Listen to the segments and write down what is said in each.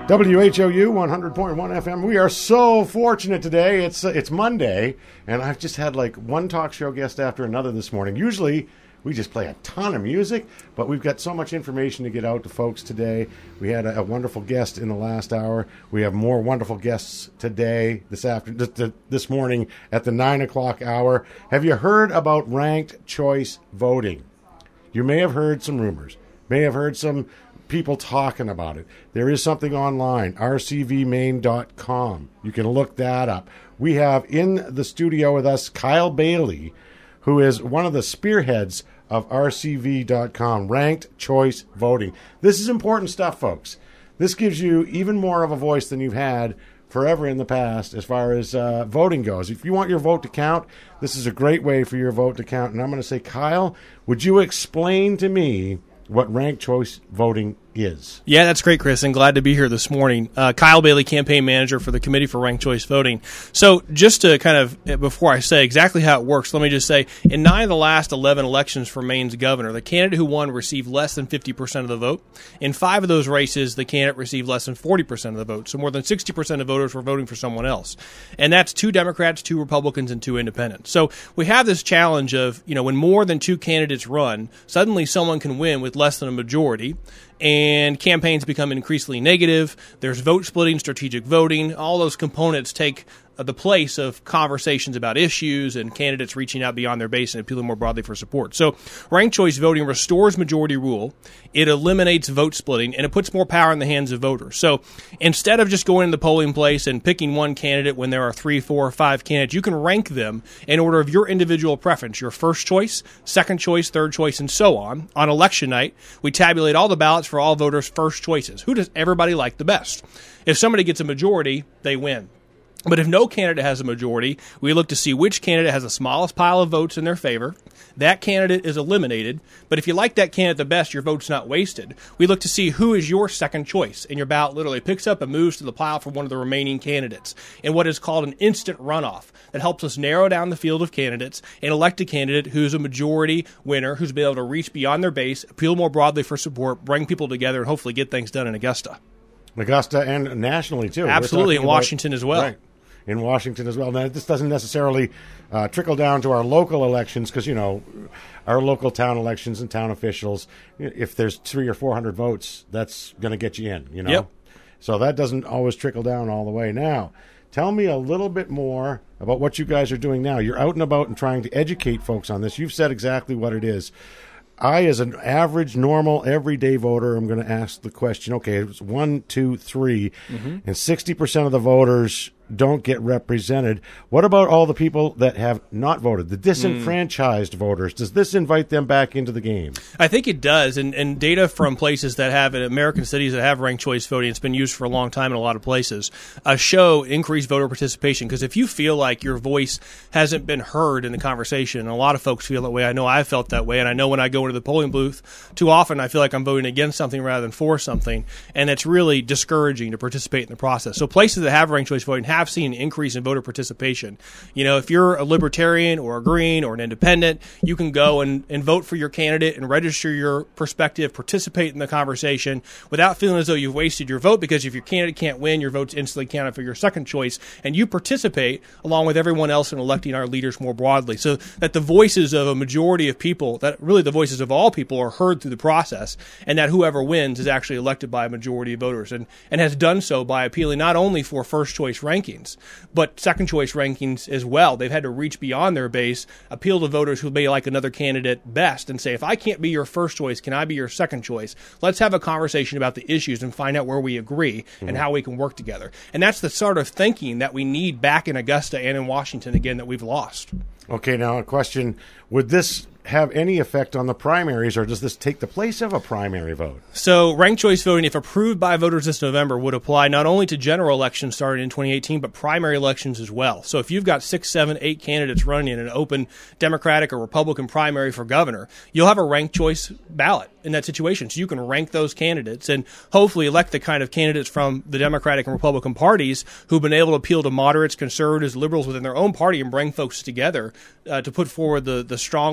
WHOU 100.1 FM. We are so fortunate today. It's Monday, and I've just had like one talk show guest after another this morning. Usually, we just play a ton of music, but we've got so much information to get out to folks today. We had a wonderful guest in the last hour. We have more wonderful guests today, this morning at the 9 o'clock hour. Have you heard about ranked choice voting? You may have heard some rumors, may have heard some people talking about it. There is something online, rcvmaine.com. You can look that up. We have in the studio with us Kyle Bailey, who is one of the spearheads of rcv.com, ranked choice voting. This is important stuff, folks. This gives you even more of a voice than you've had forever in the past as far as voting goes. If you want your vote to count, this is a great way for your vote to count. And I'm going to say, Kyle, would you explain to me what ranked choice voting is? Yeah, that's great, Chris, and glad to be here this morning. Kyle Bailey, campaign manager for the Committee for Ranked Choice Voting. So just to kind of, before I say exactly how it works, let me just say, in 9 of the last 11 elections for Maine's governor, the candidate who won received less than 50% of the vote. In 5 of those races, the candidate received less than 40% of the vote. So more than 60% of voters were voting for someone else. And that's 2 Democrats, 2 Republicans, and 2 independents. So we have this challenge of, when more than 2 candidates run, suddenly someone can win with less than a majority. And campaigns become increasingly negative. There's vote splitting, strategic voting. All those components take the place of conversations about issues and candidates reaching out beyond their base and appealing more broadly for support. So ranked choice voting restores majority rule. It eliminates vote splitting, and it puts more power in the hands of voters. So instead of just going to the polling place and picking one candidate when there are 3, 4, or 5 candidates, you can rank them in order of your individual preference, your first choice, second choice, third choice, and so on. On election night, we tabulate all the ballots for all voters' first choices. Who does everybody like the best? If somebody gets a majority, they win. But if no candidate has a majority, we look to see which candidate has the smallest pile of votes in their favor. That candidate is eliminated. But if you like that candidate the best, your vote's not wasted. We look to see who is your second choice, and your ballot literally picks up and moves to the pile for one of the remaining candidates in what is called an instant runoff. That helps us narrow down the field of candidates and elect a candidate who's a majority winner, who's been able to reach beyond their base, appeal more broadly for support, bring people together, and hopefully get things done in Augusta. Augusta and nationally, too. Absolutely, in Washington as well. Right. In Washington as well. Now, this doesn't necessarily trickle down to our local elections because, our local town elections and town officials, if there's 300 or 400 votes, that's going to get you in, Yep. So that doesn't always trickle down all the way. Now, tell me a little bit more about what you guys are doing now. You're out and about and trying to educate folks on this. You've said exactly what it is. I, as an average, normal, everyday voter, am going to ask the question, okay, it's 1, 2, 3, and 60% of the voters don't get represented. What about all the people that have not voted, the disenfranchised voters? Does this invite them back into the game? I think it does, and data from places that have, in American cities that have ranked choice voting, it's been used for a long time in a lot of places, show increased voter participation. Because if you feel like your voice hasn't been heard in the conversation, and a lot of folks feel that way, I know I've felt that way, and I know when I go into the polling booth, too often I feel like I'm voting against something rather than for something, and it's really discouraging to participate in the process. So places that have ranked choice voting have seen an increase in voter participation. If you're a libertarian or a green or an independent, you can go and vote for your candidate and register your perspective, participate in the conversation without feeling as though you've wasted your vote, because if your candidate can't win, your vote's instantly counted for your second choice, and you participate along with everyone else in electing our leaders more broadly, so that the voices of a majority of people, that really the voices of all people, are heard through the process, and that whoever wins is actually elected by a majority of voters, and has done so by appealing not only for first choice rankings, but second choice rankings as well. They've had to reach beyond their base, appeal to voters who may like another candidate best, and say, if I can't be your first choice, can I be your second choice? Let's have a conversation about the issues and find out where we agree and how we can work together. And that's the sort of thinking that we need back in Augusta and in Washington again that we've lost. Okay, now a question. Would this have any effect on the primaries, or does this take the place of a primary vote? So ranked choice voting, if approved by voters this November, would apply not only to general elections starting in 2018, but primary elections as well. So if you've got 6, 7, 8 candidates running in an open Democratic or Republican primary for governor, you'll have a ranked choice ballot in that situation. So you can rank those candidates and hopefully elect the kind of candidates from the Democratic and Republican parties who've been able to appeal to moderates, conservatives, liberals within their own party and bring folks together to put forward the strongest possible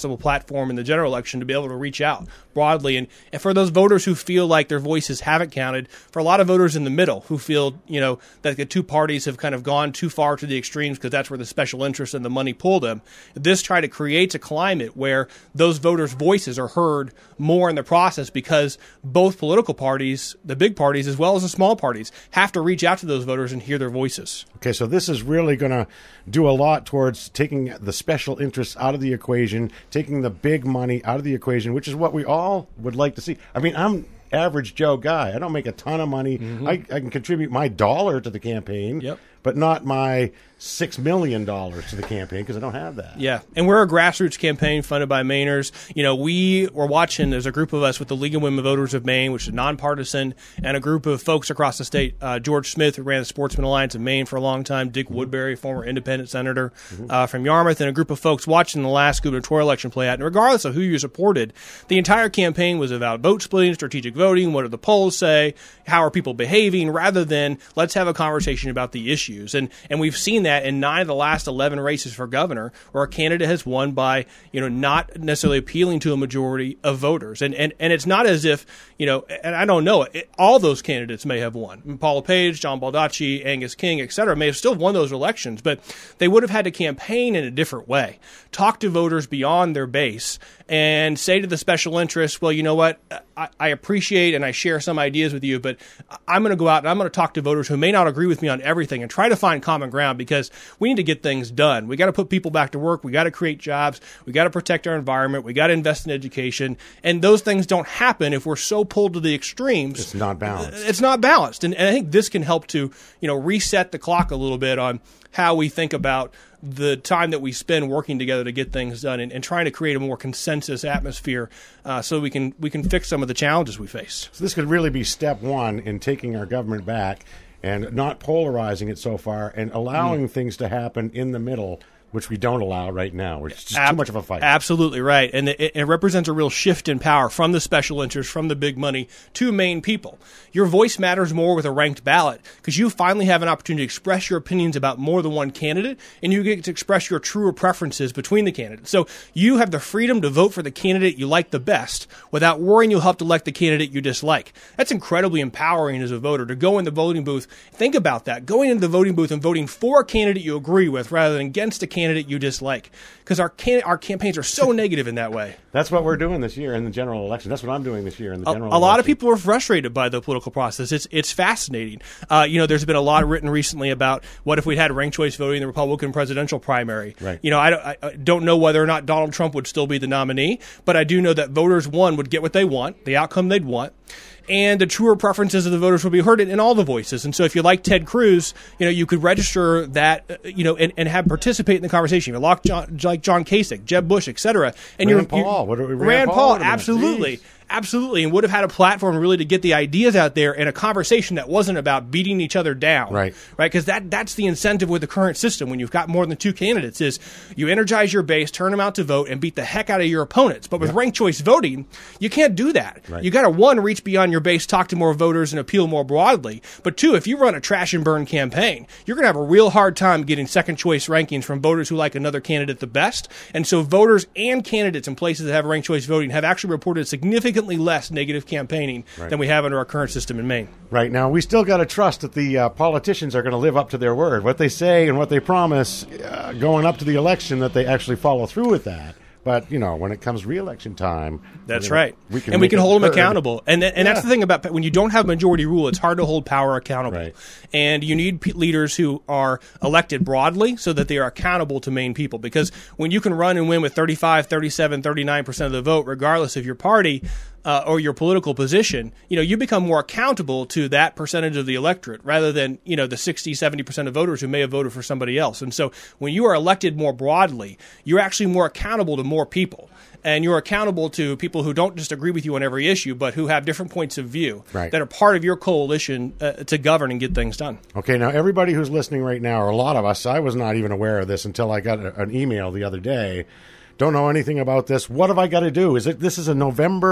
possible platform in the general election to be able to reach out broadly. And for those voters who feel like their voices haven't counted, for a lot of voters in the middle who feel, that the two parties have kind of gone too far to the extremes because that's where the special interest and the money pull them, this try to create a climate where those voters' voices are heard more in the process because both political parties, the big parties as well as the small parties, have to reach out to those voters and hear their voices. Okay, so this is really going to do a lot towards taking the special interests out of the equation, taking the big money out of the equation, which is what we all would like to see. I mean, I'm average Joe guy. I don't make a ton of money. I can contribute my dollar to the campaign, but not my $6 million to the campaign because I don't have that. Yeah, and we're a grassroots campaign funded by Mainers. We were watching, there's a group of us with the League of Women Voters of Maine, which is nonpartisan, and a group of folks across the state. George Smith, who ran the Sportsman Alliance of Maine for a long time, Dick Woodbury, former independent senator from Yarmouth, and a group of folks watching the last gubernatorial election play out. And regardless of who you supported, the entire campaign was about vote splitting, strategic voting, what do the polls say, how are people behaving, rather than let's have a conversation about the issues. And we've seen that in 9 of the last 11 races for governor, where a candidate has won by, not necessarily appealing to a majority of voters. And it's not as if, and I don't know, all those candidates may have won. Paula Page, John Baldacci, Angus King, et cetera, may have still won those elections, but they would have had to campaign in a different way, talk to voters beyond their base, and say to the special interests, well, you know what, I appreciate and I share some ideas with you, but I'm going to go out and I'm going to talk to voters who may not agree with me on everything and try to find common ground because we need to get things done. We got to put people back to work. We got to create jobs. We got to protect our environment. We got to invest in education. And those things don't happen if we're so pulled to the extremes. It's not balanced. It's not balanced. And I think this can help to, reset the clock a little bit on how we think about the time that we spend working together to get things done and trying to create a more consensus atmosphere so we can fix some of the challenges we face. So this could really be step one in taking our government back and not polarizing it so far and allowing things to happen in the middle, which we don't allow right now. It's just too much of a fight. Absolutely right. And it represents a real shift in power from the special interests, from the big money, to Maine people. Your voice matters more with a ranked ballot because you finally have an opportunity to express your opinions about more than one candidate, and you get to express your truer preferences between the candidates. So you have the freedom to vote for the candidate you like the best without worrying you'll have to elect the candidate you dislike. That's incredibly empowering as a voter to go in the voting booth. Think about that. Going into the voting booth and voting for a candidate you agree with rather than against a candidate you dislike, because our campaigns are so negative in that way. That's what we're doing this year in the general election. That's what I'm doing this year in the general election. A lot of people are frustrated by the political process. It's fascinating. There's been a lot written recently about what if we'd had ranked choice voting in the Republican presidential primary. Right. I don't know whether or not Donald Trump would still be the nominee, but I do know that voters, one, would get what they want, the outcome they'd want, and the truer preferences of the voters will be heard in all the voices. And so if you like Ted Cruz, you could register that, and have participate in the conversation. You like John Kasich, Jeb Bush, et cetera. And Rand Paul. Rand Paul, absolutely. Jeez. Absolutely, and would have had a platform really to get the ideas out there in a conversation that wasn't about beating each other down. Right. Because that's the incentive with the current system when you've got more than two candidates is you energize your base, turn them out to vote, and beat the heck out of your opponents. But with ranked choice voting, you can't do that. Right. You got to, one, reach beyond your base, talk to more voters, and appeal more broadly. But two, if you run a trash and burn campaign, you're going to have a real hard time getting second choice rankings from voters who like another candidate the best. And so voters and candidates in places that have ranked choice voting have actually reported significantly less negative campaigning than we have under our current system in Maine. Right. Now, we still got to trust that the politicians are going to live up to their word. What they say and what they promise going up to the election, that they actually follow through with that. But, when it comes re-election time... That's right. We can hold them accountable. And that's the thing about when you don't have majority rule, it's hard to hold power accountable. Right. And you need leaders who are elected broadly so that they are accountable to Maine people. Because when you can run and win with 35, 37, 39% of the vote, regardless of your party... or your political position, you become more accountable to that percentage of the electorate rather than, the 60, 70% of voters who may have voted for somebody else. And so when you are elected more broadly, you're actually more accountable to more people. And you're accountable to people who don't just agree with you on every issue, but who have different points of view that are part of your coalition to govern and get things done. Okay, now everybody who's listening right now, or a lot of us, I was not even aware of this until I got an email the other day. Don't know anything about this. What have I got to do? This is a November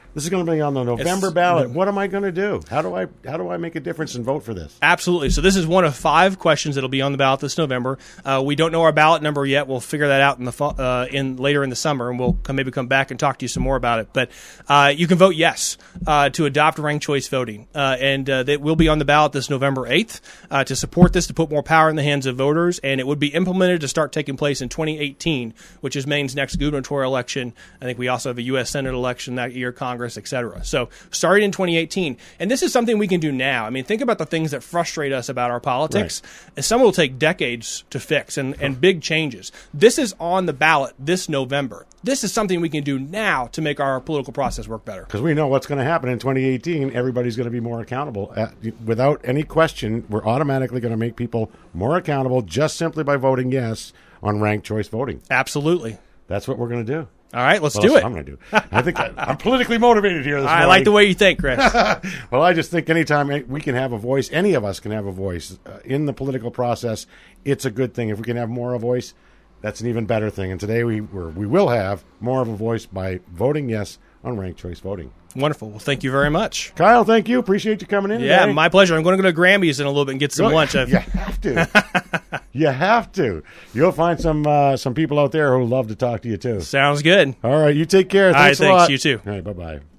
This is going to be on the November ballot. What am I going to do? How do I make a difference and vote for this? Absolutely. So this is one of 5 questions that'll be on the ballot this November. We don't know our ballot number yet. We'll figure that out later in the summer, and we'll maybe come back and talk to you some more about it. But you can vote yes to adopt ranked choice voting, and that will be on the ballot this November 8th to support this, to put more power in the hands of voters, and it would be implemented to start taking place in 2018, which is Maine's next gubernatorial election. I think we also have a U.S. Senate election that year, Congress, etc. So starting in 2018, and this is something we can do now. I mean, think about the things that frustrate us about our politics, and some will take decades to fix and big changes. This is on the ballot this November. This is something we can do now to make our political process work better. Because we know what's going to happen in 2018. Everybody's going to be more accountable. Without any question, we're automatically going to make people more accountable just simply by voting yes on ranked choice voting. Absolutely. That's what we're going to do. All right, let's do That's it. what I'm going to do. I think I'm politically motivated here this morning. I like the way you think, Chris. Well, I just think anytime we can have a voice, any of us can have a voice in the political process, it's a good thing. If we can have more of a voice, that's an even better thing. And today we will have more of a voice by voting yes on ranked choice voting. Wonderful. Well, thank you very much. Kyle, thank you. Appreciate you coming in Yeah, today. my pleasure. I'm going to go to Grammy's in a little bit and get some lunch. You have to. You have to. You'll find some people out there who love to talk to you, too. Sounds good. All right, you take care. All right, Thanks a lot. thanks. You too. All right, bye-bye.